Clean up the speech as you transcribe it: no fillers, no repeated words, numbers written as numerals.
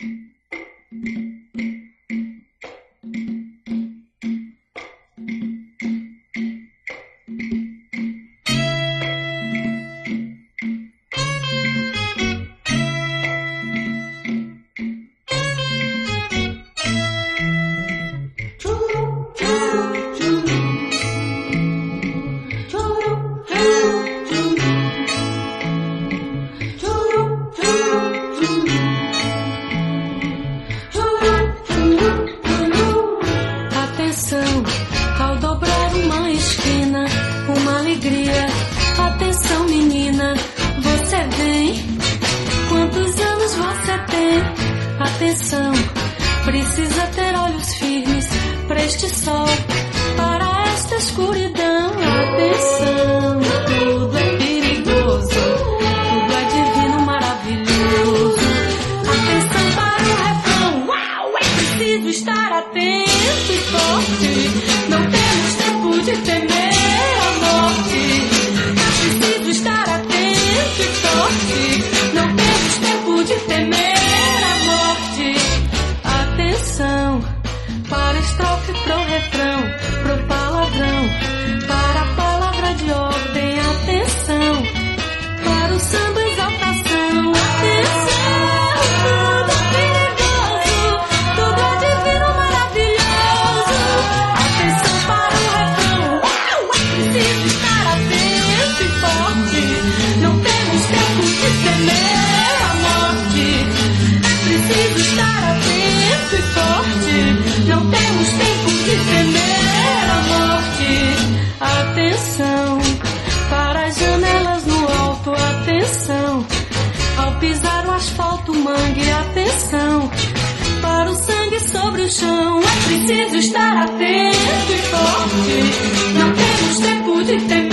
Ao dobrar uma esquina, uma alegria. Atenção, menina, você vem. Quantos anos você tem? Atenção, precisa ter olhos firmes para este sol, para esta escuridão. Atenção, tudo é perigoso, tudo é divino, maravilhoso. Atenção para o refrão. Uau, é preciso estar atento e forte. Não temos tempo de temer a morte. É preciso estar atento e forte. Não temos tempo de temer a morte. Atenção para a estrofe, pro refrão, pro palavrão, para a palavra de ordem. Atenção para o samba, exaltação. Atenção, tudo é perigoso, tudo é divino, maravilhoso. Atenção para o refrão. Uau, é preciso estar atento e forte. Não temos tempo de temer a morte. É preciso estar atento e forte. Não temos tempo de temer a morte. Atenção para as janelas no alto. Atenção ao pisar o asfalto, mangue. Atenção para o sangue sobre o chão. É preciso estar atento e forte. Não temos tempo de temer